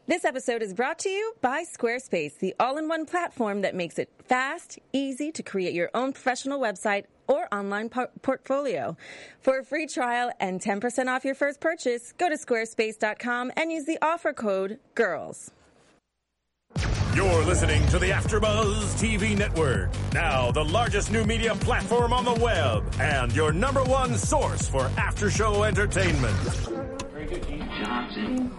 This episode is brought to you by Squarespace, the all-in-one platform that makes it fast, easy to create your own professional website or online portfolio. For a free trial and 10% off your first purchase, go to squarespace.com and use the offer code GIRLS. You're listening to the AfterBuzz TV Network, now the largest new media platform on the web and your number one source for after-show entertainment. Very good, Gene Johnson.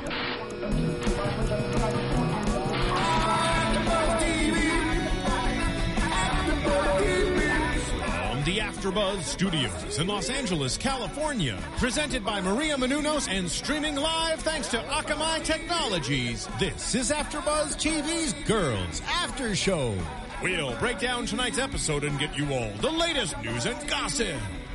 From the AfterBuzz Studios in Los Angeles, California, presented by Maria Menounos and streaming live thanks to Akamai Technologies, this is AfterBuzz TV's Girls After Show. We'll break down tonight's episode and get you all the latest news and gossip.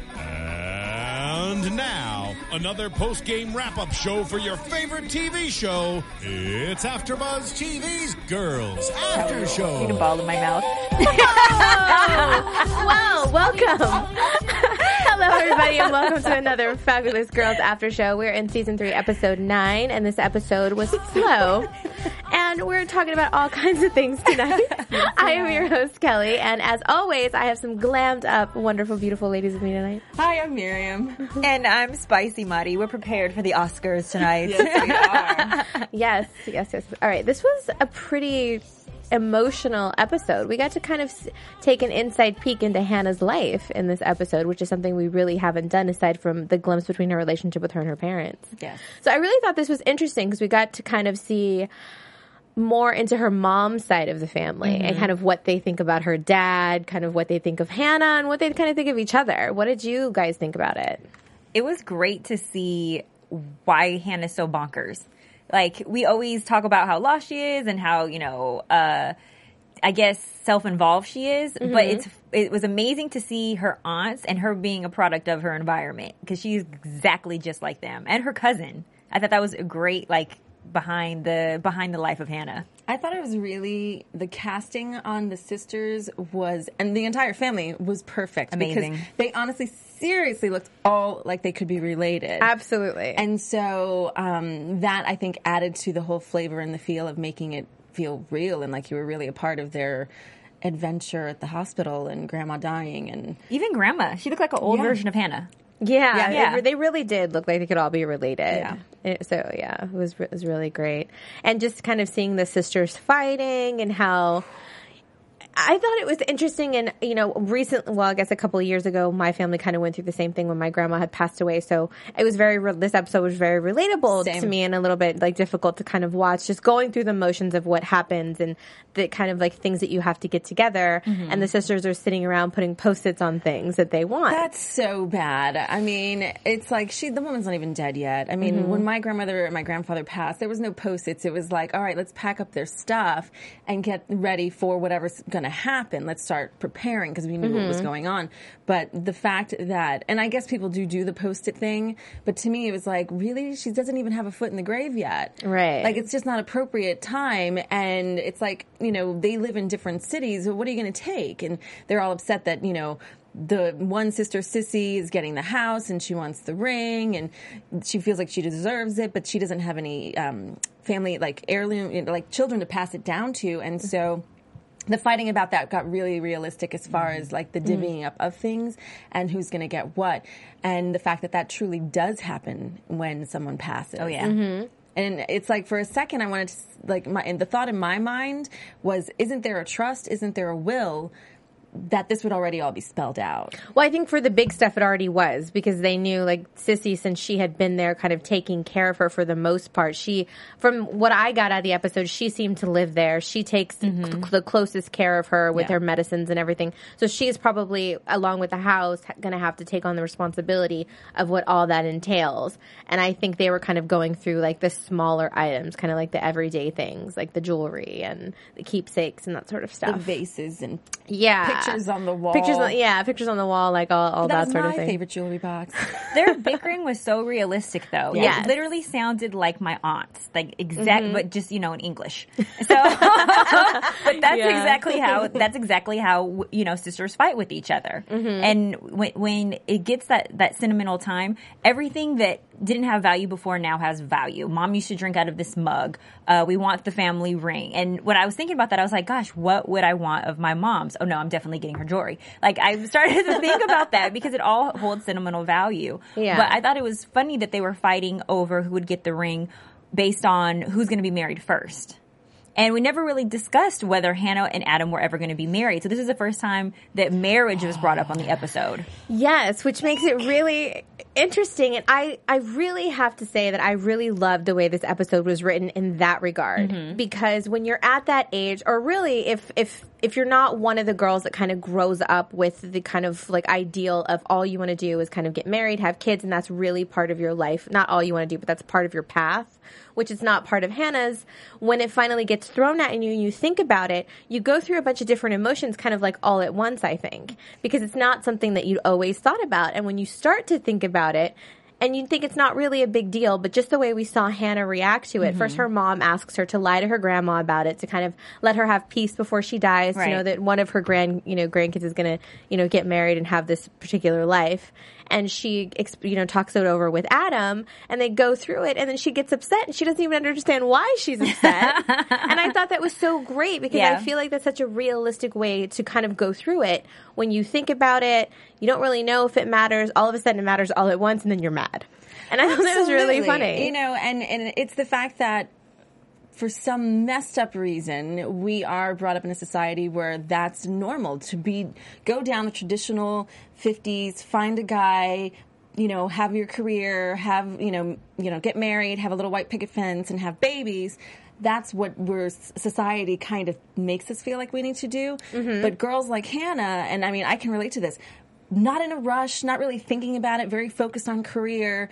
And now, another post-game wrap-up show for your favorite TV show. It's AfterBuzz TV's Girls After Show. I need a ball in my mouth. Wow, welcome. Hello, everybody, and welcome to another fabulous Girls After Show. We're in Season 3, Episode 9, and this episode was Flow. And we're talking about all kinds of things tonight. I am your host, Kelly, and as always, I have some glammed up, wonderful, beautiful ladies with me tonight. Hi, I'm Miriam. And I'm Spicy Muddy. We're prepared for the Oscars tonight. Yes, we are. Yes. All right, this was a pretty emotional episode. We got to kind of take an inside peek into Hannah's life in this episode, which is something we really haven't done aside from the glimpse between her relationship with her and her parents. Yes. So I really thought this was interesting because we got to kind of see more into her mom's side of the family and kind of what they think about her dad, kind of what they think of Hannah, and what they kind of think of each other. What did you guys think about it? It was great to see why Hannah's so bonkers. Like, we always talk about how lost she is and how, I guess self-involved she is, but it was amazing to see her aunts and her being a product of her environment because she's exactly just like them, and her cousin. I thought that was a great, behind the life of Hannah. I thought it was really, the casting on the sisters was, and the entire family was perfect. Amazing. Because they honestly, seriously looked all like they could be related. Absolutely. And so that, I think, added to the whole flavor and the feel of making it feel real and like you were really a part of their adventure at the hospital and Grandma dying. And Even Grandma. She looked like an old version of Hannah. Yeah. They really did look like they could all be related. Yeah. It was really great. And just kind of seeing the sisters fighting and how I thought it was interesting. And, recently, I guess a couple of years ago, my family kind of went through the same thing when my grandma had passed away. So it was this episode was very relatable to me and a little bit difficult to kind of watch, just going through the motions of what happens and the kind of things that you have to get together. And the sisters are sitting around putting Post-its on things that they want. that's so bad. I mean, it's like the woman's not even dead yet. I mean, when my grandmother and my grandfather passed, there was no Post-its. It was like, all right, let's pack up their stuff and get ready for whatever's going to happen. Let's start preparing because we knew what was going on. But the fact that, and I guess people do the Post-it thing, but to me it was like, really? She doesn't even have a foot in the grave yet. Right. Like, it's just not appropriate time. And it's like, they live in different cities. So what are you going to take? And they're all upset that, the one sister, Sissy, is getting the house and she wants the ring and she feels like she deserves it, but she doesn't have any family, heirloom, children to pass it down to. And so the fighting about that got really realistic as far as the divvying up of things and who's going to get what. And the fact that truly does happen when someone passes. Oh, yeah. And it's like, for a second, I wanted to, and the thought in my mind was, isn't there a trust? Isn't there a will? That this would already all be spelled out. Well, I think for the big stuff it already was because they knew Sissy, since she had been there kind of taking care of her for the most part, from what I got out of the episode, she seemed to live there. She takes the closest care of her with her medicines and everything. So she's probably, along with the house, going to have to take on the responsibility of what all that entails. And I think they were kind of going through the smaller items, kind of the everyday things, like the jewelry and the keepsakes and that sort of stuff. The vases and pictures on the wall. Pictures on the wall, all that sort of thing. That was my favorite jewelry box. Their bickering was so realistic, though. Yes. It literally sounded like my aunt's, but just in English. So, but that's exactly how sisters fight with each other. And when it gets that sentimental time, everything that didn't have value before, now has value. Mom used to drink out of this mug. We want the family ring. And when I was thinking about that, I was like, gosh, what would I want of my mom's? Oh no, I'm definitely getting her jewelry. Like, I started to think about that because it all holds sentimental value. Yeah. But I thought it was funny that they were fighting over who would get the ring based on who's going to be married first. And we never really discussed whether Hannah and Adam were ever going to be married. So this is the first time that marriage was brought up on the episode. Yes, which makes it really interesting. And I really have to say that I really loved the way this episode was written in that regard. Because when you're at that age, or really if you're not one of the girls that kind of grows up with the kind of like ideal of all you want to do is kind of get married, have kids, and that's really part of your life. Not all you want to do, but that's part of your path, which is not part of Hannah's. When it finally gets thrown at you and you think about it, you go through a bunch of different emotions kind of like all at once, I think, because it's not something that you'd always thought about. And when you start to think about it, and you think it's not really a big deal, but just the way we saw Hannah react to it. First, her mom asks her to lie to her grandma about it, to kind of let her have peace before she dies, to know that one of her grandkids is going to, get married and have this particular life. And she, talks it over with Adam, and they go through it, and then she gets upset, and she doesn't even understand why she's upset. And I thought that was so great, because I feel like that's such a realistic way to kind of go through it. When you think about it, you don't really know if it matters. All of a sudden, it matters all at once, and then you're mad. And I thought that was really funny. And it's the fact that for some messed up reason, we are brought up in a society where that's normal to go down the traditional 50s, find a guy, have your career, have, get married, have a little white picket fence, and have babies. That's what society kind of makes us feel like we need to do. But girls like Hannah, and I can relate to this, not in a rush, not really thinking about it, very focused on career.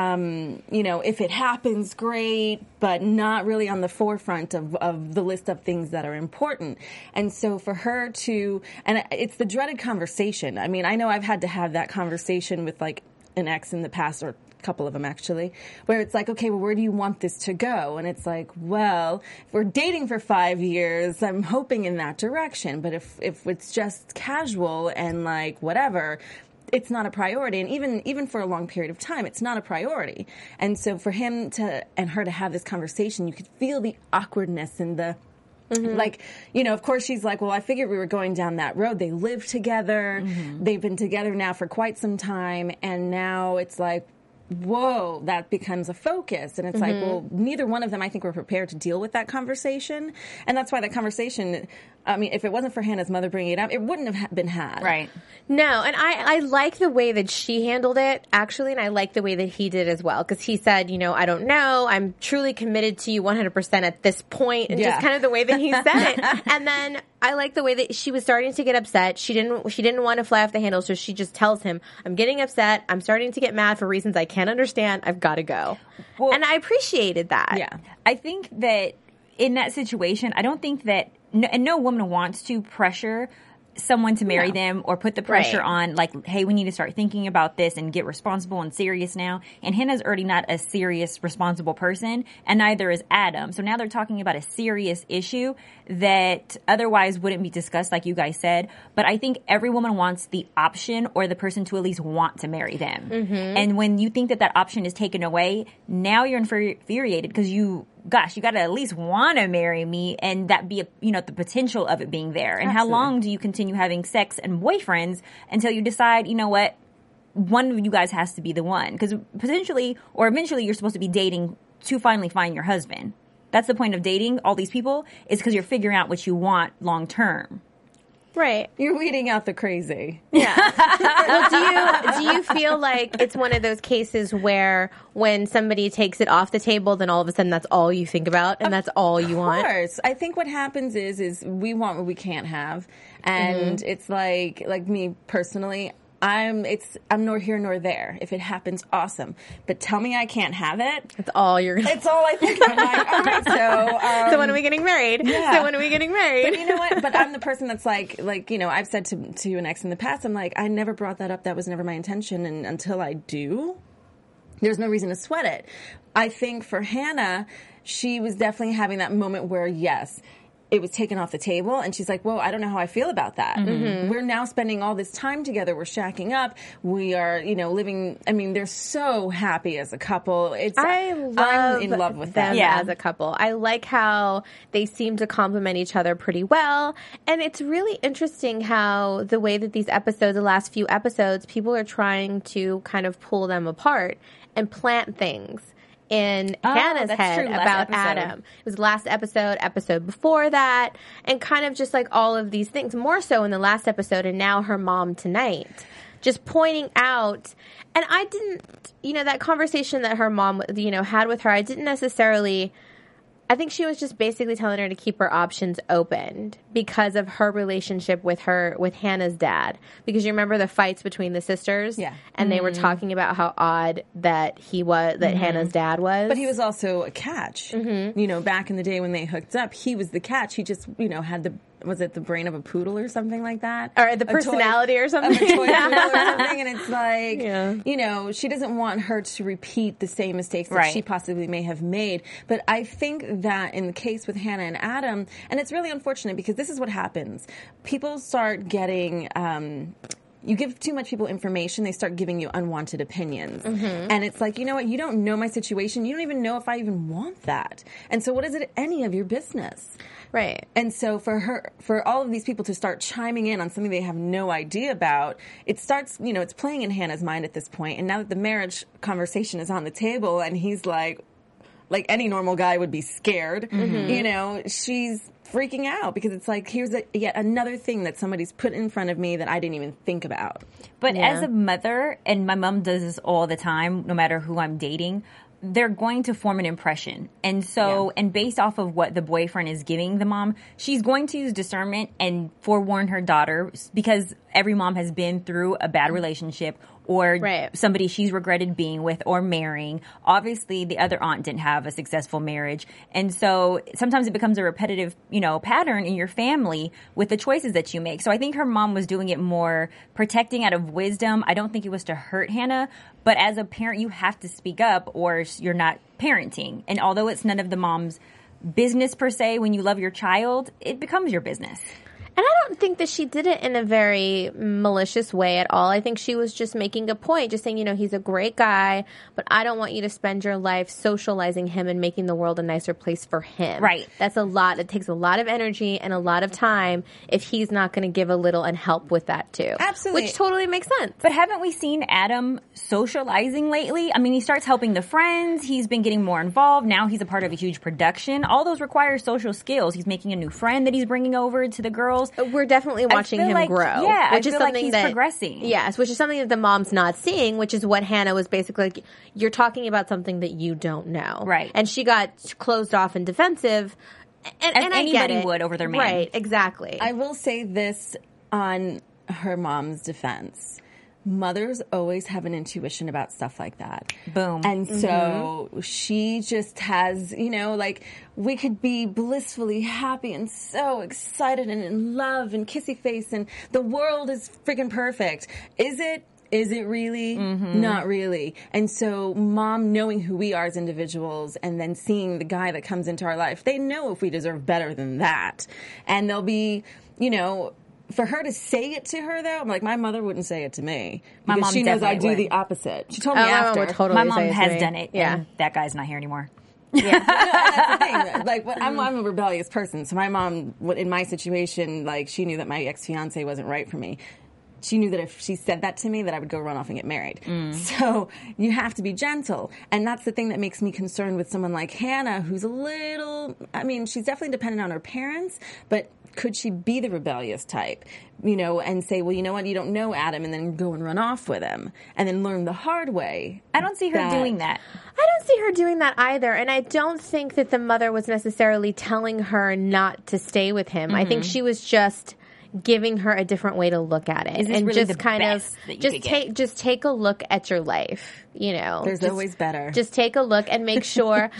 If it happens, great, but not really on the forefront of the list of things that are important. And so for her to, and it's the dreaded conversation. I know I've had to have that conversation with like an ex in the past, or couple of them actually, where it's like, okay, well, where do you want this to go? And it's like, well, if we're dating for 5 years, I'm hoping in that direction. But if it's just casual and like whatever, it's not a priority. And even for a long period of time, it's not a priority. And so for him and her to have this conversation, you could feel the awkwardness and the like, of course she's like, well, I figured we were going down that road. They live together. They've been together now for quite some time. And now it's like, whoa, that becomes a focus. And it's like, well, neither one of them, I think, were prepared to deal with that conversation. And that's why that conversation, if it wasn't for Hannah's mother bringing it up, it wouldn't have been had. Right. No, and I like the way that she handled it, actually, and I like the way that he did as well. Because he said, I don't know, I'm truly committed to you 100% at this point, and just kind of the way that he said it. And then I like the way that she was starting to get upset. She didn't want to fly off the handle, so she just tells him, I'm getting upset, I'm starting to get mad for reasons I can't understand, I've got to go. Well, and I appreciated that. Yeah. I think that in that situation, I don't think that, no woman wants to pressure someone to marry them or put the pressure on, like, hey, we need to start thinking about this and get responsible and serious now. And Hannah's already not a serious, responsible person, and neither is Adam. So now they're talking about a serious issue that otherwise wouldn't be discussed, like you guys said. But I think every woman wants the option or the person to at least want to marry them. And when you think that option is taken away, now you're infuriated because you got to at least want to marry me, and that be, the potential of it being there. And Absolutely. How long do you continue having sex and boyfriends until you decide, what, one of you guys has to be the one? Because potentially or eventually you're supposed to be dating to finally find your husband. That's the point of dating all these people, is because you're figuring out what you want long term. Right. You're weeding out the crazy. Yeah. Well, do you feel like it's one of those cases where when somebody takes it off the table, then all of a sudden that's all you think about and that's all you want? Of course. I think what happens is we want what we can't have. And it's like me personally, I'm nor here nor there. If it happens, awesome. But tell me I can't have it. It's all you're gonna... It's all I think. I'm like, all right, so... so when are we getting married? Yeah. So when are we getting married? But you know what? But I'm the person that's like, I've said to an ex in the past, I'm like, I never brought that up. That was never my intention. And until I do, there's no reason to sweat it. I think for Hannah, she was definitely having that moment where, yes, it was taken off the table, and she's like, whoa, I don't know how I feel about that. We're now spending all this time together. We're shacking up. We are, living, they're so happy as a couple. I'm in love with them as a couple. I like how they seem to complement each other pretty well. And it's really interesting how the way that these episodes, the last few episodes, people are trying to kind of pull them apart and plant things in Hannah's head about Adam. It was last episode before that, and kind of just like all of these things, more so in the last episode, and now her mom tonight, just pointing out. And I didn't, that conversation that her mom, had with her, I didn't necessarily, I think she was just basically telling her to keep her options open because of her relationship with Hannah's dad. Because you remember the fights between the sisters? Yeah. And they were talking about how odd that Hannah's dad was. But he was also a catch. Back in the day when they hooked up, he was the catch. He just, had was it the brain of a poodle or something like that? Or the personality or something. Of a toy poodle or something. And it's like, she doesn't want her to repeat the same mistakes that she possibly may have made. But I think that in the case with Hannah and Adam, and it's really unfortunate because this is what happens. People start getting... you give too much people information, they start giving you unwanted opinions. And it's like, you know what? You don't know my situation. You don't even know if I even want that. And so what is it any of your business? Right. And so for all of these people to start chiming in on something they have no idea about, it starts, it's playing in Hannah's mind at this point. And now that the marriage conversation is on the table and he's like any normal guy would be scared, she's freaking out because it's like, here's yet another thing that somebody's put in front of me that I didn't even think about. But as a mother, and my mom does this all the time, no matter who I'm dating, they're going to form an impression. And so, and based off of what the boyfriend is giving the mom, she's going to use discernment and forewarn her daughter, because every mom has been through a bad relationship or somebody she's regretted being with or marrying. Obviously, the other aunt didn't have a successful marriage. And so sometimes it becomes a repetitive, pattern in your family with the choices that you make. So I think her mom was doing it more protecting out of wisdom. I don't think it was to hurt Hannah. But as a parent, you have to speak up or you're not parenting. And although it's none of the mom's business per se, when you love your child, it becomes your business. And I don't think that she did it in a very malicious way at all. I think she was just making a point, just saying, he's a great guy, but I don't want you to spend your life socializing him and making the world a nicer place for him. Right. That's a lot. It takes a lot of energy and a lot of time if he's not going to give a little and help with that too. Absolutely. Which totally makes sense. But haven't we seen Adam socializing lately? He starts helping the friends. He's been getting more involved. Now he's a part of a huge production. All those require social skills. He's making a new friend that he's bringing over to the girls. We're definitely watching him grow. Yeah, which I is feel something like he's that, progressing. Yes, which is something that the mom's not seeing, which is what Hannah was basically like, you're talking about something that you don't know. Right. And she got closed off and defensive. And I get it. would over their man. Right, exactly. I will say this on her mom's defense. Mothers always have an intuition about stuff like that. Boom. And so she just has, we could be blissfully happy and so excited and in love and kissy face and the world is freaking perfect. Is it? Is it really? Not really. And so mom knowing who we are as individuals and then seeing the guy that comes into our life, they know if we deserve better than that. And they'll be, for her to say it to her, though, I'm like, my mother wouldn't say it to me. My because mom she knows I do would. the opposite. She told me after. My mom has done it, and that guy's not here anymore. Yeah. That's the thing. Like, I'm a rebellious person, so my mom, in my situation, she knew that my ex-fiance wasn't right for me. She knew that if she said that to me, that I would go run off and get married. So you have to be gentle. And that's the thing that makes me concerned with someone like Hannah, who's a little, she's definitely dependent on her parents, but could she be the rebellious type, and say, well, you know what, you don't know Adam, and then go and run off with him, and then learn the hard way. I don't see her doing that. I don't see her doing that either, and I don't think that the mother was necessarily telling her not to stay with him. I think she was just giving her a different way to look at it, and really just kind of just take a look at your life. There's always better. Just take a look and make sure.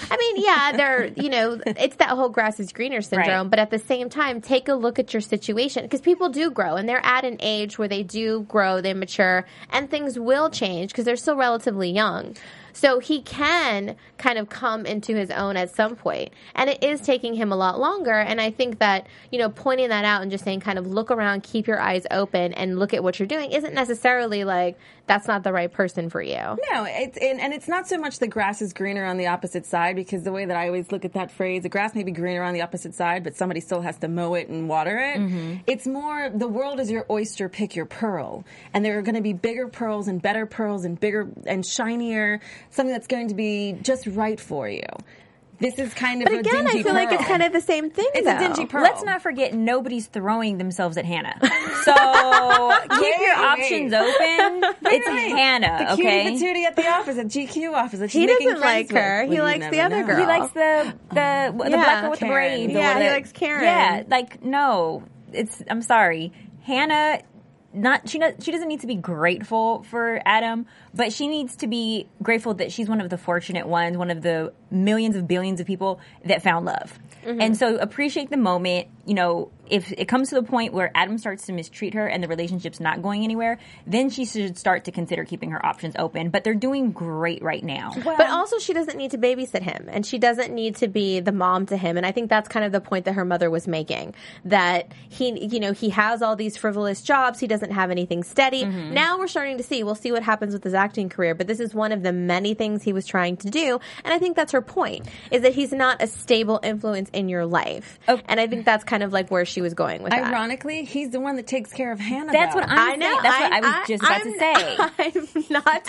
It's that whole grass is greener syndrome. Right. But at the same time, take a look at your situation, because people do grow, and they're at an age where they do grow, they mature, and things will change because they're still relatively young. So he can kind of come into his own at some point. And it is taking him a lot longer. And I think that, pointing that out and just saying kind of look around, keep your eyes open, and look at what you're doing isn't necessarily like that's not the right person for you. No, it's not so much the grass is greener on the opposite side, because the way that I always look at that phrase, the grass may be greener on the opposite side, but somebody still has to mow it and water it. Mm-hmm. It's more, the world is your oyster, pick your pearl. And there are going to be bigger pearls and better pearls and bigger and shinier, something that's going to be just right for you. This is kind of a dingy pearl. But again, I feel like it's kind of the same thing, It's a dingy pearl. Let's not forget, nobody's throwing themselves at Hannah. So keep your options open. It's Hannah, the okay? cutie patootie at the office, at GQ office. That she's He making doesn't like friends her. with. He Well, likes you the never other know. girl. He likes the black girl with the Karen. braids. or Yeah, he whatever. likes Karen. Yeah, like, no. I'm sorry. Hannah... she doesn't need to be grateful for Adam, but she needs to be grateful that she's one of the fortunate ones, one of the millions of billions of people that found love. Mm-hmm. And so appreciate the moment. If it comes to the point where Adam starts to mistreat her and the relationship's not going anywhere, then she should start to consider keeping her options open. But they're doing great right now. But also she doesn't need to babysit him, and she doesn't need to be the mom to him. And I think that's kind of the point that her mother was making, that he has all these frivolous jobs. He doesn't have anything steady. Mm-hmm. Now we're starting to see, we'll see what happens with his acting career, but this is one of the many things he was trying to do. And I think that's her point, is that he's not a stable influence in your life. Okay. And I think that's kind of like where she was going with that. Ironically, he's the one that takes care of Hannah. That's what I I'm saying. That's what I was just about to say. I'm not.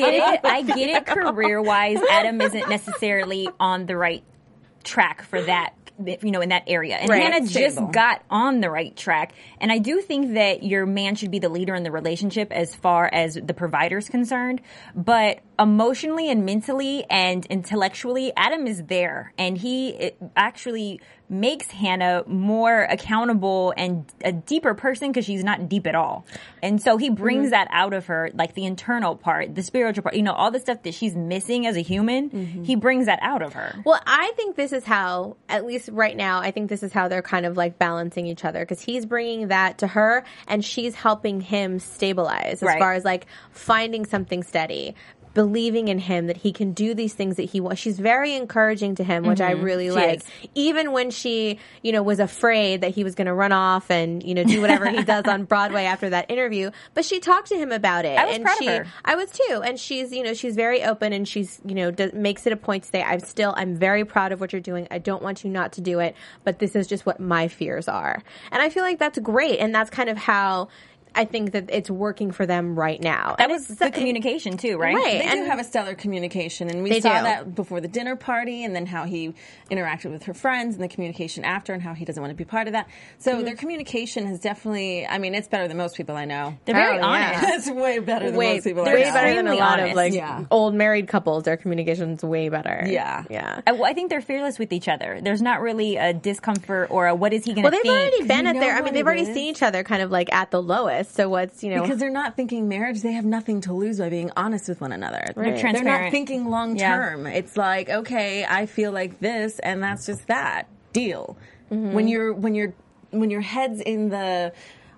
I get it. Career-wise, Adam isn't necessarily on the right track for that. In that area. And right. Hannah just got on the right track. And I do think that your man should be the leader in the relationship as far as the provider's concerned. But emotionally and mentally and intellectually, Adam is there. And he actually makes Hannah more accountable and a deeper person, because she's not deep at all. And so he brings that out of her, like the internal part, the spiritual part, all the stuff that she's missing as a human, he brings that out of her. Well, I think this is how, at least right now, I think this is how they're kind of like balancing each other, because he's bringing that to her and she's helping him stabilize as far as like finding something steady, believing in him that he can do these things that he wants. She's very encouraging to him, which I really like. Even when she, was afraid that he was going to run off and, do whatever he does on Broadway after that interview. But she talked to him about it. I was proud of her. I was too. And she's, she's very open, and she's, makes it a point to say, I'm very proud of what you're doing. I don't want you not to do it, but this is just what my fears are. And I feel like that's great. And that's kind of how I think that it's working for them right now. That was the communication too, right? Right. They do have a stellar communication, and we saw that before the dinner party, and then how he interacted with her friends, and the communication after, and how he doesn't want to be part of that. So their communication has definitely, it's better than most people I know. They're very honest. It's way better than most people I know. Way better than a lot of honest. old married couples. Their communication's way better. Yeah. Yeah. I think they're fearless with each other. There's not really a discomfort or a what is he going to think. Well, they've already been at their, they've already seen each other kind of like at the lowest. So what's, because they're not thinking marriage, they have nothing to lose by being honest with one another. Right. They're transparent. They're not thinking long term. Yeah. It's like, okay, I feel like this, and that's just that deal. Mm-hmm. When your head's in the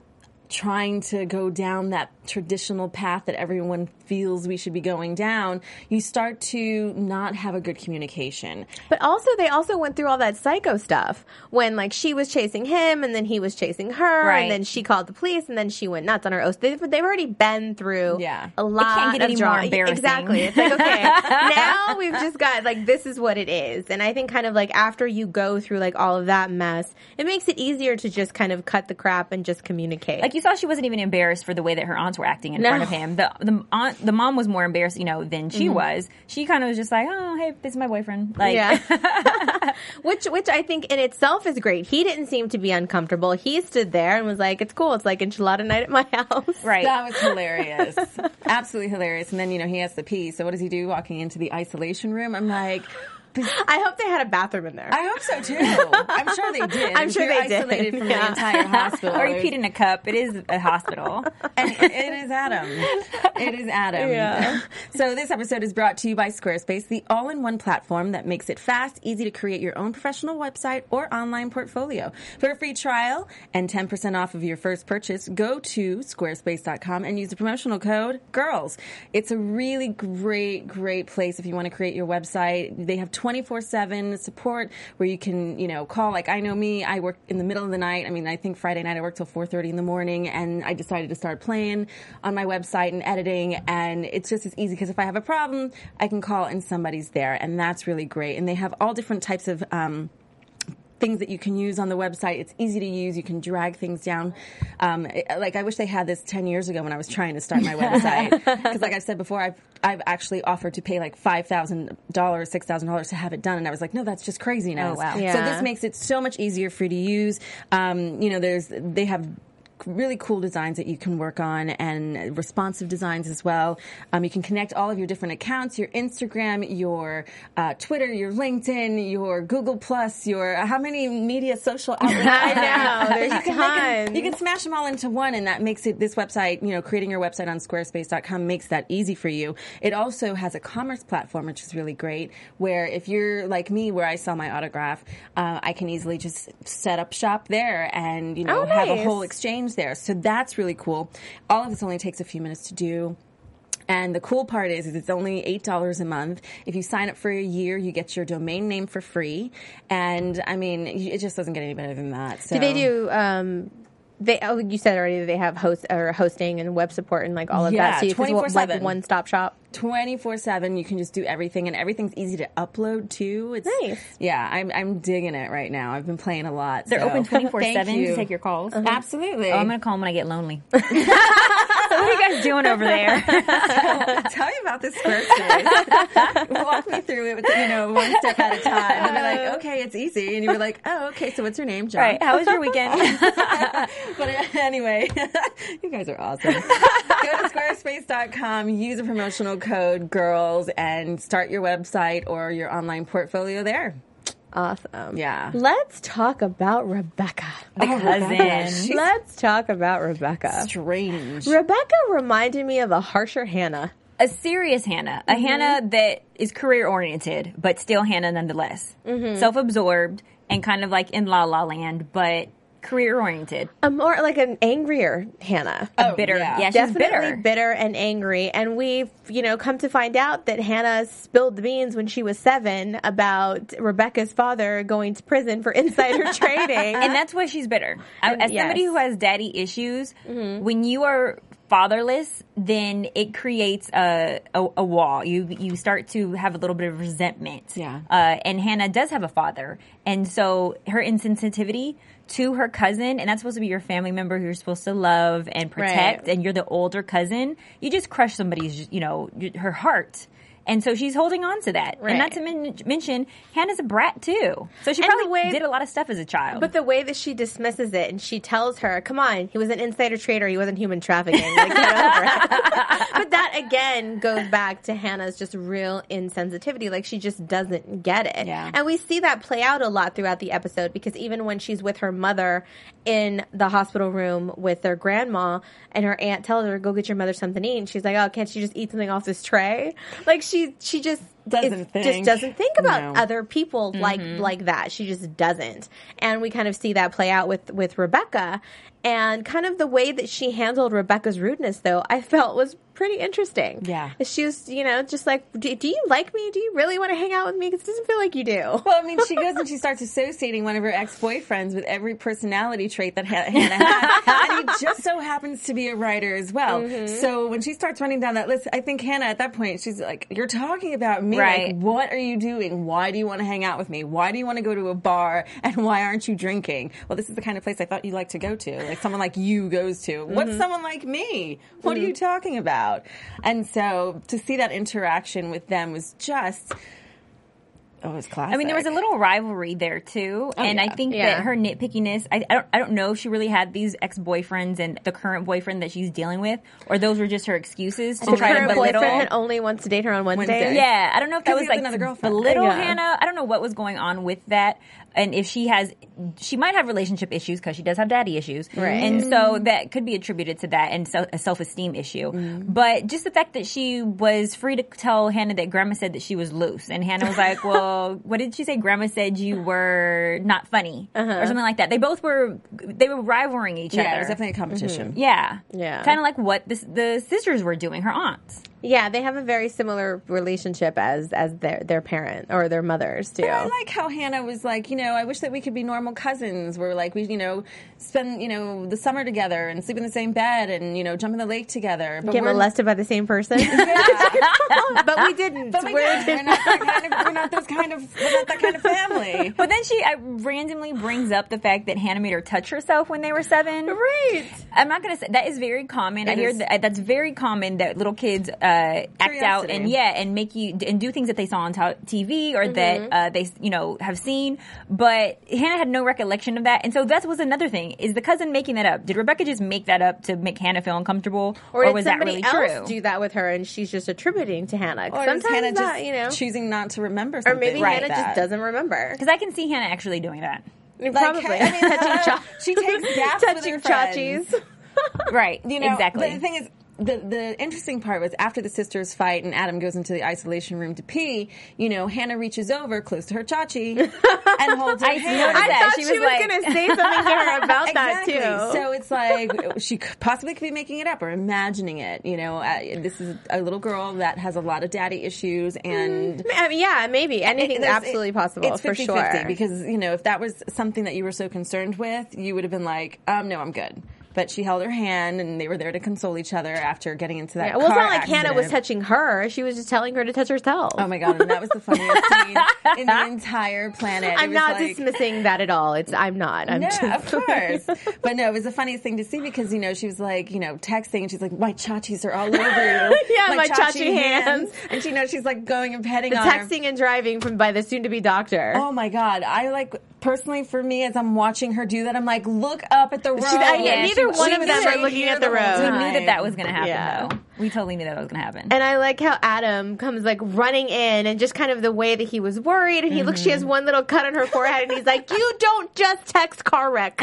trying to go down that traditional path that everyone feels we should be going down, you start to not have a good communication. But also, they also went through all that psycho stuff when, like, she was chasing him and then he was chasing her, and then she called the police and then she went nuts on her oath. They've already been through a lot it can't get any more embarrassing. Exactly. It's like, okay, now we've just got, like, this is what it is. And I think kind of like after you go through like all of that mess, it makes it easier to just kind of cut the crap and just communicate. Like, you saw she wasn't even embarrassed for the way that her aunts were acting in front of him. The mom was more embarrassed, than she was. She kind of was just like, oh, hey, this is my boyfriend. Like, which I think in itself is great. He didn't seem to be uncomfortable. He stood there and was like, it's cool. It's like enchilada night at my house. Right. That was hilarious. Absolutely hilarious. And then, he has to pee. So what does he do walking into the isolation room? I'm like, I hope they had a bathroom in there. I hope so too. I'm sure they did. I'm sure they did. Isolated from the entire hospital. Or you peed in a cup. It is a hospital. And it is Adam. It is Adam. Yeah. So this episode is brought to you by Squarespace, the all-in-one platform that makes it fast, easy to create your own professional website or online portfolio. For a free trial and 10% off of your first purchase, go to squarespace.com and use the promotional code GIRLS. It's a really great place if you want to create your website. They have 24/7 support where you can, call. Like, I know me, I work in the middle of the night. I mean, I think Friday night I worked till 4:30 in the morning, and I decided to start playing on my website and editing, and it's just as easy because if I have a problem, I can call and somebody's there, and that's really great. And they have all different types of things that you can use on the website. It's easy to use. You can drag things down. I wish they had this 10 years ago when I was trying to start my website. Because like I've said before, I've actually offered to pay like $5,000, $6,000 to have it done. And I was like, no, that's just craziness. Oh, wow. Yeah. So this makes it so much easier for you to use. They have really cool designs that you can work on and responsive designs as well. You can connect all of your different accounts, your Instagram, your Twitter, your LinkedIn, your Google Plus, your how many media social outlets? I know. There's tons. You can smash them all into one, and that makes it this website, creating your website on squarespace.com makes that easy for you. It also has a commerce platform, which is really great, where if you're like me, where I sell my autograph, I can easily just set up shop there and, have a nice. whole exchange there. So that's really cool. All of this only takes a few minutes to do. And the cool part is it's only $8 a month. If you sign up for a year, you get your domain name for free. And I mean, it just doesn't get any better than that. So. Do they do? You said already that they have hosting and web support and like all of that. So it's 24/7. like one-stop shop. 24/7. You can just do everything, and everything's easy to upload too. It's Nice. Yeah, I'm digging it right now. I've been playing a lot. They're so. open 24/7 Thank you. to take your calls. Absolutely. Oh, I'm going to call them when I get lonely. So what are you guys doing over there? Tell me about this Squarespace. Walk me through it, one step at a time. And be like, okay, it's easy. And you were like, oh, okay, so what's your name, John? Right. How was your weekend? But anyway, you guys are awesome. Go to squarespace.com, use a promotional code GIRLS, and start your website or your online portfolio there. Awesome. Yeah. Let's talk about Rebecca. The cousin. She's Let's talk about Rebecca. strange. Rebecca reminded me of a harsher Hannah. A serious Hannah. A Hannah that is career-oriented, but still Hannah nonetheless. Self-absorbed and kind of like in La La Land, but career-oriented. A more like an angrier Hannah. Bitter. yeah. Yeah, she's Definitely bitter. bitter and angry. And we've, come to find out that Hannah spilled the beans when she was 7 about Rebecca's father going to prison for insider trading. And that's why she's bitter. As Yes. somebody who has daddy issues, when you are fatherless, then it creates a wall. You start to have a little bit of resentment. Yeah. And Hannah does have a father. And so her insensitivity to her cousin, and that's supposed to be your family member who you're supposed to love and protect, Right. and you're the older cousin, you just crush somebody's, her heart. And so she's holding on to that. Right. And not to mention, Hannah's a brat too. So she And probably the way- did a lot of stuff as a child. But the way that she dismisses it and she tells her, come on, he was an insider trader, he wasn't human trafficking. Like, get over it. But that, again, goes back to Hannah's just real insensitivity. Like, she just doesn't get it. Yeah. And we see that play out a lot throughout the episode because even when she's with her mother in the hospital room with their grandma and her aunt tells her, go get your mother something to eat, and she's like, oh, can't she just eat something off this tray? Like, she just Doesn't think. just doesn't think about No. other people like that. She just doesn't. And we kind of see that play out with Rebecca. And kind of the way that she handled Rebecca's rudeness, though, I felt was pretty interesting. Yeah. She was, just like, do you like me? Do you really want to hang out with me? Because it doesn't feel like you do. Well, I mean, she goes and she starts associating one of her ex-boyfriends with every personality trait that Hannah has. And he just so happens to be a writer as well. So when she starts running down that list, I think Hannah, at that point, she's like, you're talking about me. Right. Like, what are you doing? Why do you want to hang out with me? Why do you want to go to a bar? And why aren't you drinking? Well, this is the kind of place I thought you'd like to go to. Like someone like you goes to. What's someone like me? What are you talking about? And so to see that interaction with them was just... Oh, it's classic. I mean, there was a little rivalry there too, and I think that her nitpickiness. I don't know if she really had these ex-boyfriends and the current boyfriend that she's dealing with, or those were just her excuses to try to Her belittle. boyfriend only wants to date her on Wednesdays. Yeah, I don't know if that 'Cause was he has like another girlfriend. belittle Yeah. Hannah. I don't know what was going on with that, and if she might have relationship issues because she does have daddy issues, Right. and so that could be attributed to that and a self-esteem issue. But just the fact that she was free to tell Hannah that Grandma said that she was loose, and Hannah was like, "Well, what did she say? Grandma said you were not funny, or something like that." They were rivaling each other. Yeah, it was definitely a competition. Yeah, Yeah. kind of like what the sisters were doing, her aunts. Yeah, they have a very similar relationship as their parent or their mothers too. I like how Hannah was like, I wish that we could be normal cousins. We're like, we, spend, the summer together and sleep in the same bed and, jump in the lake together. But Get we're molested by the same person. But we didn't. But we're not that kind of family. But then she randomly brings up the fact that Hannah made her touch herself when they were 7. Right. I'm not going to say that is very common. I hear that's very common that little kids act out and make you and do things that they saw on TV or that they have seen. But Hannah had no recollection of that, and so that was another thing. Is the cousin making that up? Did Rebecca just make that up to make Hannah feel uncomfortable, or did was that really somebody else true? do that with her and she's just attributing to Hannah? Or Sometimes is Hannah that, just choosing not to remember or something maybe like Hannah that. just doesn't remember. Because I can see Hannah actually doing that. Probably. She takes gaps with her touching friends. chachis. Right. Exactly. The thing is, the interesting part was after the sisters fight and Adam goes into the isolation room to pee, Hannah reaches over close to her chachi and holds her hand. noticed I that. thought She she was was like- going to say something to her about Exactly. that too. So it's like she possibly could be making it up or imagining it. This is a little girl that has a lot of daddy issues, and I mean, yeah, maybe anything's there's- absolutely possible It's for 50-50 sure. because if that was something that you were so concerned with, you would have been like, no, I'm good. But she held her hand, and they were there to console each other after getting into that. Yeah, well, it's car not like Hannah was accident. touching her; she was just telling her to touch herself. Oh my god, and that was the funniest scene in the entire planet. It I'm was not like, dismissing that at all. I'm not. I'm No, just of course. But no, it was the funniest thing to see because, she was like, texting and she's like, my chachis are all over you. Yeah, my chachi hands. And she's like going and petting the on her. texting and driving by the soon-to-be doctor. Oh my god. Personally for me, as I'm watching her do that, I'm like, look up at the road. Neither one of them are looking at the road. We knew that was going to happen, Yeah. though. We totally knew that was going to happen. And I like how Adam comes like running in and just kind of the way that he was worried and he looks, she has one little cut on her forehead and he's like, you don't just text car wreck.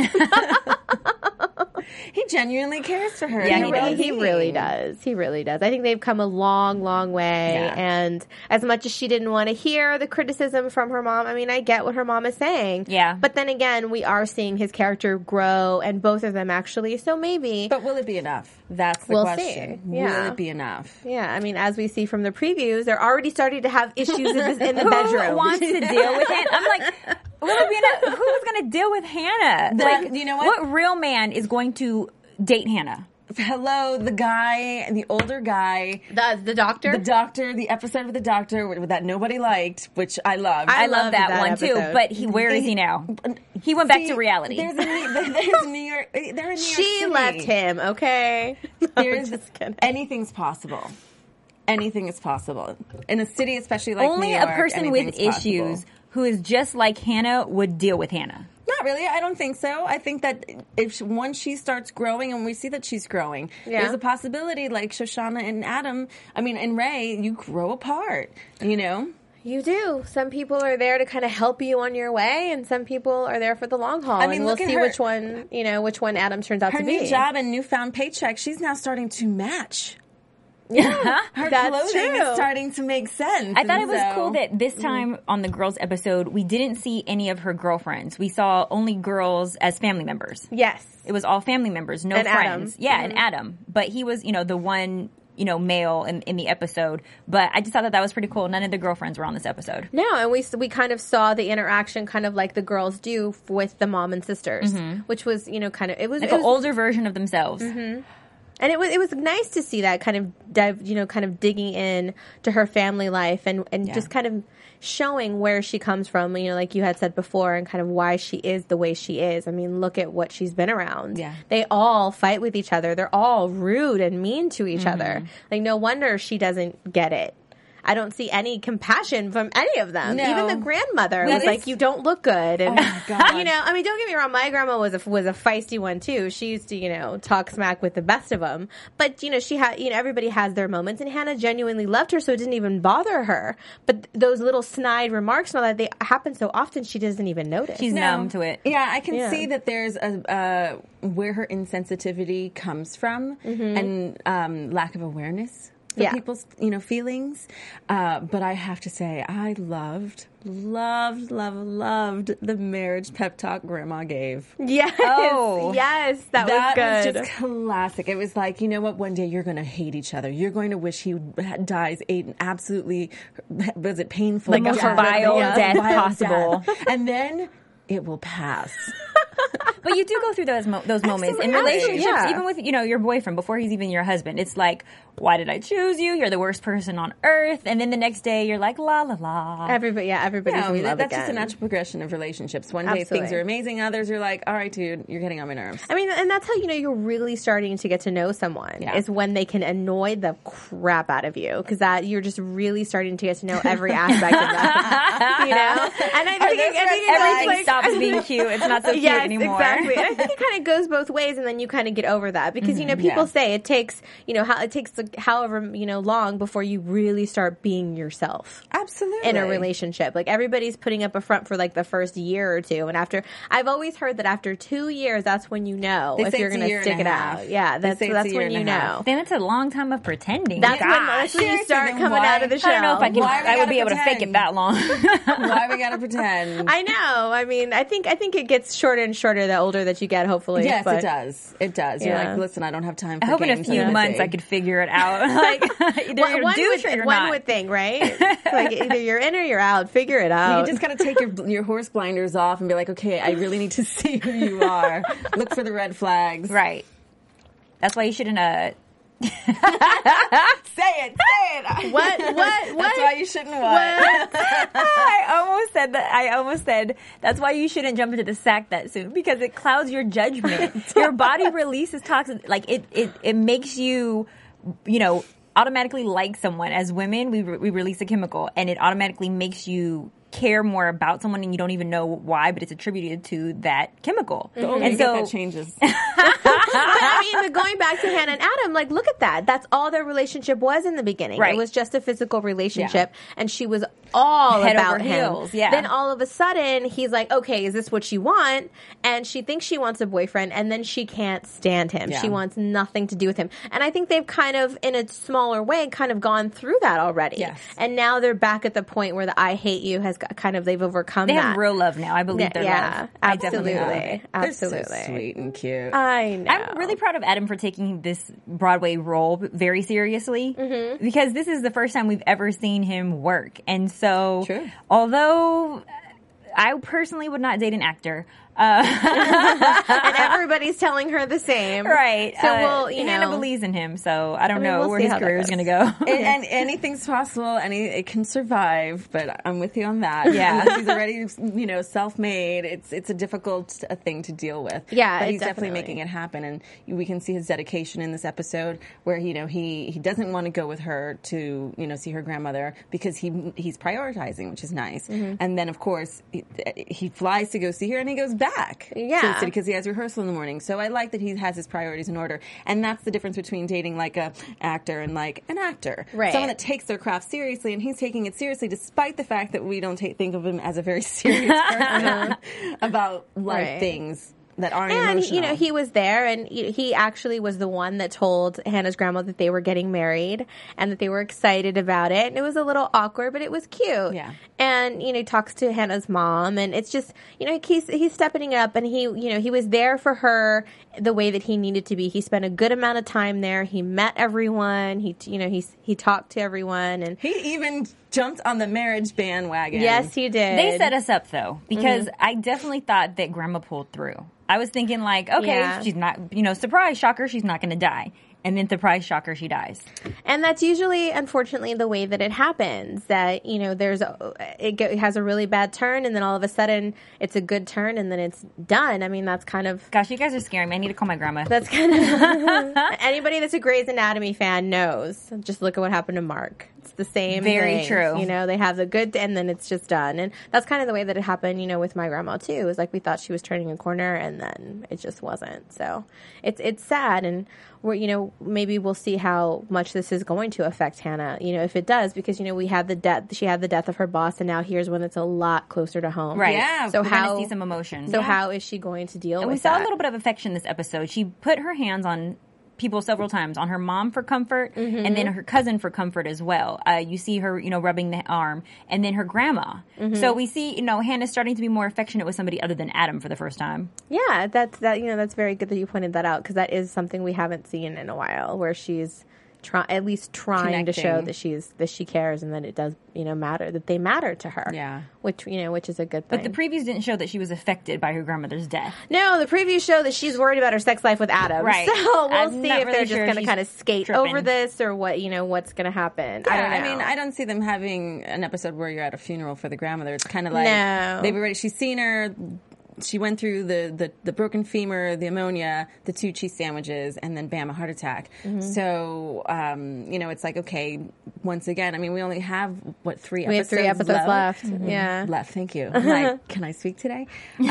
He genuinely cares for her. Yeah, He really does. He really does. I think they've come a long, long way. Yeah. And as much as she didn't want to hear the criticism from her mom, I mean, I get what her mom is saying. Yeah. But then again, we are seeing his character grow and both of them actually. So maybe. But will it be enough? That's the We'll question. see. Yeah. Will it be enough? Yeah, I mean, as we see from the previews, they're already starting to have issues in the Who bedroom. wants to deal with Hannah? I'm like, who's going to deal with Hannah? Like, you know what? What real man is going to date Hannah? Hello, the older guy, The doctor? the doctor, the episode with the doctor that nobody liked, which I loved. I love loved that that one too. episode. But where is he now? He went back See, to reality. There's New York. They're in New York She City. left him, okay? There's just kidding. anything's possible. Anything is possible in a city, especially like Only New a York, person with anything's possible. issues who is just like Hannah would deal with Hannah. Not really. I don't think so. I think that once she starts growing, and we see that she's growing, Yeah. there's a possibility, like Shoshana and and Ray, you grow apart. You do. Some people are there to kind of help you on your way, and some people are there for the long haul. I mean, and we'll look at see her- which one Adam turns out Her to be. new job and newfound paycheck, she's now starting to match. Yeah, Her that's clothing true. is starting to make sense. I thought it And was so- cool that this time on the girls episode, we didn't see any of her girlfriends. We saw only girls as family members. Yes. It was all family members, no And friends. Adam. Yeah, and Adam. But he was, the one, male in the episode. But I just thought that was pretty cool. None of the girlfriends were on this episode. No, and we kind of saw the interaction kind of like the girls do with the mom and sisters, which was, kind of, it was... Like it an was older version of themselves. And it was nice to see that kind of kind of digging in to her family life and just kind of showing where she comes from, like you had said before, and kind of why she is the way she is. I mean, look at what she's been around. Yeah. They all fight with each other. They're all rude and mean to each other. Like, no wonder she doesn't get it. I don't see any compassion from any of them. No. Even the grandmother That was is- like, "You don't look good." And God. you know, I mean, don't get me wrong. My grandma was a feisty one too. She used to, you know, talk smack with the best of them. But you know, she had, you know, everybody has their moments, and Hannah genuinely loved her, so it didn't even bother her. But those little snide remarks and all that, they happen so often she doesn't even notice. She's numb to it. Yeah, I can Yeah. see that there's a where her insensitivity comes from and lack of awareness for Yeah. people's, you know, feelings. But I have to say, I loved the marriage pep talk Grandma gave. Yes, Oh. yes, that was That good. was just classic. It was like, you know what? One day you're going to hate each other. You're going to wish he dies an absolutely, was it painful? The most vile death possible. death. And then it will pass. But you do go through those moments in Absolutely. relationships, Yeah. even with, you know, your boyfriend before he's even your husband. It's like, why did I choose you? You're the worst person on earth. And then the next day you're like, la la la. Everybody's Yeah, in love that's again. just a natural progression of relationships. One day things Absolutely. are amazing, others are like, all right, dude, you're getting on my nerves. I mean, and that's how you know you're really starting to get to know someone Yeah. is when they can annoy the crap out of you because that you're just really starting to get to know every aspect of that, you know. And I think Everything like, stops being cute. It's not so cute yes, anymore. exactly. And I think it kind of goes both ways, and then you kind of get over that because you know people Yeah. say it takes however long before you really start being yourself. Absolutely. In a relationship. Like everybody's putting up a front for like the first year or two. And I've always heard that after 2 years, that's when you know They if say you're it's a going year to and stick a it half. out. Yeah, They that's say it's a year when and you a half. know. Then it's a long time of pretending. That's Gosh. when you Seriously, start then coming why- out of the show. I don't know if Why we I would gotta be able to fake pretend? it that long. Why we gotta pretend? I know. I mean, I think it gets shorter and shorter the older that you get, hopefully. Yes, but it does. It does. You're Yeah. like, listen, I don't have time for I hope in a games. few I'm months busy. I could figure it out. Like, either you're a douche or you're one not. would think, right? It's like either you're in or you're out. Figure it out. You just gotta take your horse blinders off and be like, okay, I really need to see who you are. Look for the red flags. Right. That's why you shouldn't. Say it. what? That's why you shouldn't what? I almost said that's why you shouldn't jump into the sack that soon because it clouds your judgment. Your body releases toxins. Like it makes you, you know, automatically like someone. As women, we release a chemical, and it automatically makes you care more about someone, and you don't even know why, but it's attributed to that chemical. The older And you get, so that changes. But I mean, but going back to Hannah and Adam, like, look at that. That's all their relationship was in the beginning. Right. It was just a physical relationship, and she was all Head about over him. heels, yeah. Then all of a sudden, he's like, okay, is this what you want? And she thinks she wants a boyfriend, and then she can't stand him. Yeah. She wants nothing to do with him. And I think they've kind of, in a smaller way, kind of gone through that already. Yes. And now they're back at the point where the I hate you has kind of, they've overcome they that. have real love now. I believe they're Yeah, love. I definitely absolutely. love it. They're Absolutely. so sweet and cute. I know. I'm really proud of Adam for taking this Broadway role very seriously because this is the first time we've ever seen him work. And so, True. although I personally would not date an actor, and everybody's telling her the same. right? So we'll, you Hannah know, believes in him, so I don't mean, know we'll where see his how that career is goes. going to go. and anything's possible. It can survive, but I'm with you on that. Yeah. Unless he's already, you know, self-made. It's a difficult thing to deal with. Yeah, but he's definitely definitely. making it happen, and we can see his dedication in this episode, where he doesn't want to go with her to see her grandmother because he's prioritizing, which is nice. And then of course he flies to go see her, and he goes back to the Yeah. city because he has rehearsal in the morning. So I like that he has his priorities in order, and that's the difference between dating like a actor and like an actor. Right. Someone that takes their craft seriously, and he's taking it seriously despite the fact that we don't think of him as a very serious person about life Right. things that aren't And emotional. he was there, and he actually was the one that told Hannah's grandma that they were getting married and that they were excited about it. And it was a little awkward, but it was cute. Yeah. And he talks to Hannah's mom, and it's just he's stepping up, and he was there for her the way that he needed to be. He spent a good amount of time there. He met everyone. He talked to everyone, and He even jumped on the marriage bandwagon. yes, he did. They set us up though, because I definitely thought that Grandma pulled through. I was thinking like, okay, Yeah. she's not, surprise, shocker, she's not going to die. And then surprise, shocker, she dies. And that's usually, unfortunately, the way that it happens. That it has a really bad turn, and then all of a sudden it's a good turn, and then it's done. I mean, that's kind of Gosh, you guys are scaring me. I need to call my grandma. anybody that's a Grey's Anatomy fan knows. Just look at what happened to Mark. It's the same Very thing. true. You know, they have the good and then it's just done. And that's kind of the way that it happened, you know, with my grandma too. It was like we thought she was turning a corner and then it just wasn't. So it's sad, and we're, you know, maybe we'll see how much this is going to affect Hannah, you know, if it does, because, you know, we had she had the death of her boss, and now here's one that's a lot closer to home. Right. Yeah. So we're going to see some emotion. So how is she going to deal And with we saw that? a little bit of affection this episode. She put her hands on people several times, on her mom for comfort, and then her cousin for comfort as well. You see her, you know, rubbing the arm, and then her grandma. So we see, you know, Hannah starting to be more affectionate with somebody other than Adam for the first time. Yeah, that's that's very good that you pointed that out, because that is something we haven't seen in a while, where she's at least trying to show Connecting. that she cares and that it does, you know, matter, that they matter to her. Yeah. Which is a good thing. But the previews didn't show that she was affected by her grandmother's death. No, the previews show that she's worried about her sex life with Adam. Right. So we'll I'm see not if really they're sure just going to she's kind of skate tripping. over this, or what, you know, what's going to happen. Yeah, I don't know. I mean, I don't see them having an episode where you're at a funeral for the grandmother. It's kind of like No. she's seen her. She went through the broken femur, the ammonia, the 2 cheese sandwiches, and then bam, a heart attack. So, you know, it's like, okay, once again, I mean, we only have, 3 episodes we have 3 episodes left. Yeah. left. Thank you. I'm like, can I speak today?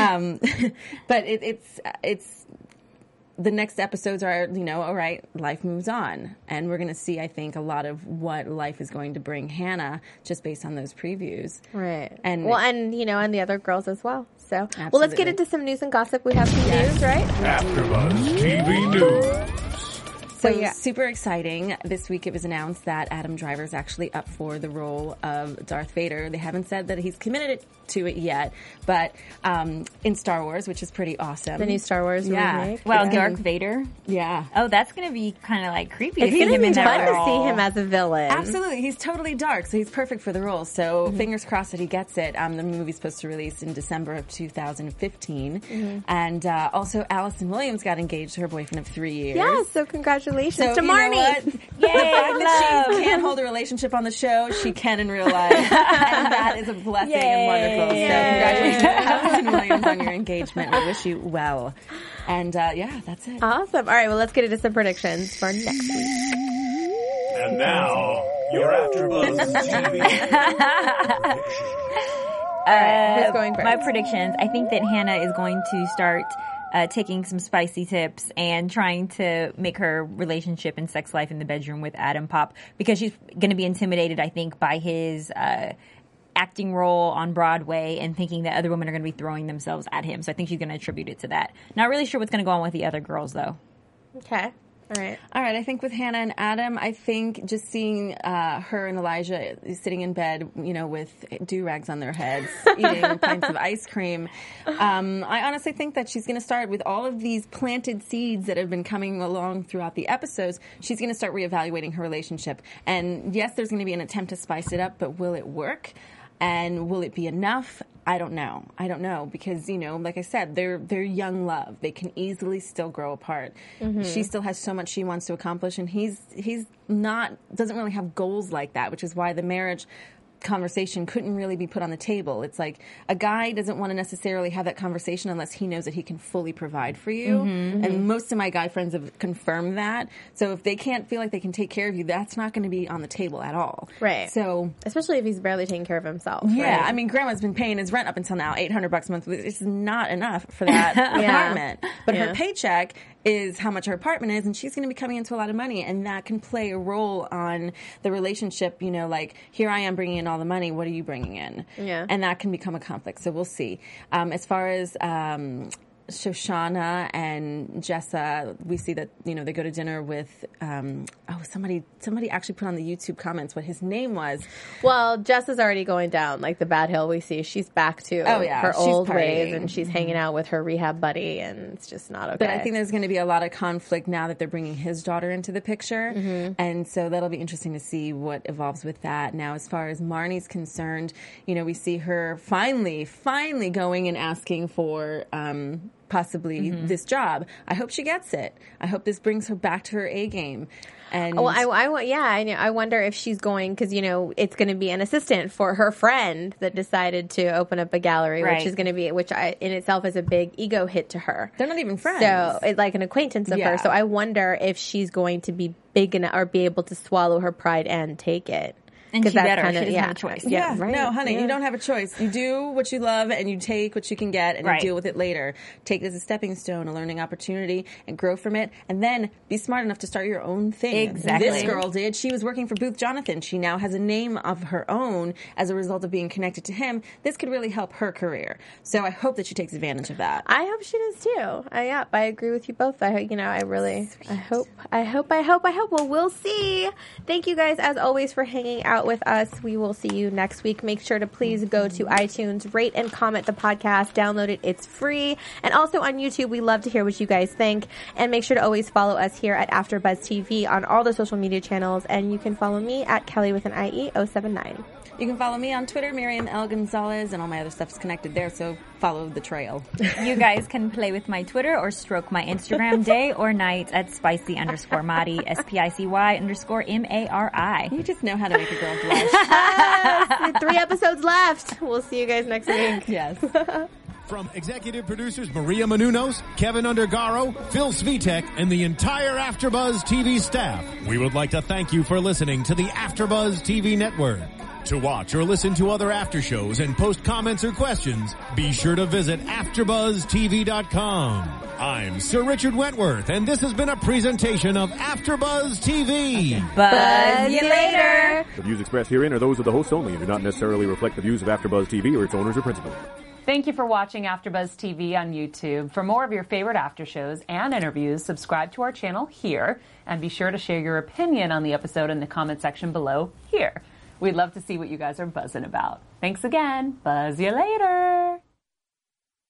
But it's the next episodes are, you know, all right, life moves on, and we're going to see, I think, a lot of what life is going to bring Hannah just based on those previews. Right. And and you know, and the other girls as well. So, well, let's get Absolutely. into some news and gossip. We have some news, right? AfterBuzz TV News. So yeah. super exciting. This week it was announced that Adam Driver is actually up for the role of Darth Vader. They haven't said that he's committed to it yet, but in Star Wars, which is pretty awesome. The new Star Wars remake. Wow, It's Darth gonna- Vader. Yeah. Oh, that's going to be kind of like creepy. It's to see going to him be in that fun to role. see him as a villain. Absolutely. He's totally dark, so he's perfect for the role. So fingers crossed that he gets it. The movie's supposed to release in December of 2015. And also Allison Williams got engaged to her boyfriend of 3 years. Yeah, so congratulations So, to you know Marnie. what? The fact that she can't hold a relationship on the show, she can in real life. And that is a blessing and wonderful. Yay. So congratulations to Allison Williams on your engagement. We wish you well. And yeah, that's it. Awesome. All right, well, let's get into some predictions for next week. And now, your AfterBuzz TV Who's going first? My predictions. I think that Hannah is going to start taking some spicy tips and trying to make her relationship and sex life in the bedroom with Adam pop, because she's going to be intimidated, I think, by his acting role on Broadway and thinking that other women are going to be throwing themselves at him. So I think she's going to attribute it to that. Not really sure what's going to go on with the other girls, though. Okay. All right. All right, I think with Hannah and Adam, I think just seeing her and Elijah sitting in bed, you know, with do-rags on their heads, eating pints of ice cream, I honestly think that she's going to start with all of these planted seeds that have been coming along throughout the episodes. She's going to start reevaluating her relationship. And yes, there's going to be an attempt to spice it up, but will it work? And will it be enough? I don't know. Because, you know, like I said, they're young love. They can easily still grow apart. She still has so much she wants to accomplish, and he's doesn't really have goals like that, which is why the marriage conversation couldn't really be put on the table. It's like a guy doesn't want to necessarily have that conversation unless he knows that he can fully provide for you. And most of my guy friends have confirmed that. So if they can't feel like they can take care of you, that's not going to be on the table at all. Right. So Especially if he's barely taking care of himself. yeah, right? I mean, Grandma's been paying his rent up until now, $800 a month. It's not enough for that apartment. But her paycheck is how much her apartment is, and she's going to be coming into a lot of money, and that can play a role on the relationship. You know, like, here I am bringing in all the money, what are you bringing in? Yeah. And that can become a conflict, so we'll see. As far as Shoshana and Jessa, we see that, you know, they go to dinner with, somebody actually put on the YouTube comments what his name was. Well, Jess is already going down, like the bad hill we see. She's back to her she's old partying. ways, and she's hanging out with her rehab buddy, and it's just not okay. But I think there's going to be a lot of conflict now that they're bringing his daughter into the picture. And so that'll be interesting to see what evolves with that. Now, as far as Marnie's concerned, you know, we see her finally going and asking for possibly this job. I hope she gets it. I hope this brings her back to her A game. And Well, I wonder if she's going, because, you know, it's going to be an assistant for her friend that decided to open up a gallery, Right. which is going to be, in itself is a big ego hit to her. they're not even friends. So it's like an acquaintance of Yeah. her. So I wonder if she's going to be big enough or be able to swallow her pride and take it. And she that's better. kinda- She doesn't yeah. have a choice. Yeah, right. No, honey, Yeah. you don't have a choice. You do what you love and you take what you can get and Right. you deal with it later. Take it as a stepping stone, a learning opportunity, and grow from it. And then be smart enough to start your own thing. Exactly. This girl did. She was working for Booth Jonathan. She now has a name of her own as a result of being connected to him. This could really help her career. So I hope that she takes advantage of that. I hope she does too. I agree with you both. I hope. Well, we'll see. Thank you guys, as always, for hanging out with us. We will see you next week. Make sure to please go to iTunes, rate and comment the podcast, download it. It's free. And also on YouTube, we love to hear what you guys think. And make sure to always follow us here at AfterBuzz TV on all the social media channels. And you can follow me at Kelly with an IE 079. You can follow me on Twitter, Miriam L. Gonzalez, and all my other stuff is connected there, so follow the trail. You guys can play with my Twitter or stroke my Instagram day or night at spicy_Mari, SPICY_MARI. You just know how to make a girl blush. 3 episodes left. We'll see you guys next week. Yes. From executive producers Maria Menounos, Kevin Undergaro, Phil Svitek, and the entire AfterBuzz TV staff, we would like to thank you for listening to the AfterBuzz TV network. To watch or listen to other after shows and post comments or questions, be sure to visit AfterBuzzTV.com. I'm Sir Richard Wentworth, and this has been a presentation of AfterBuzz TV. Buzz you later. The views expressed herein are those of the hosts only and do not necessarily reflect the views of AfterBuzz TV or its owners or principals. Thank you for watching AfterBuzz TV on YouTube. For more of your favorite after shows and interviews, subscribe to our channel here, and be sure to share your opinion on the episode in the comment section below here. We'd love to see what you guys are buzzing about. Thanks again. Buzz you later.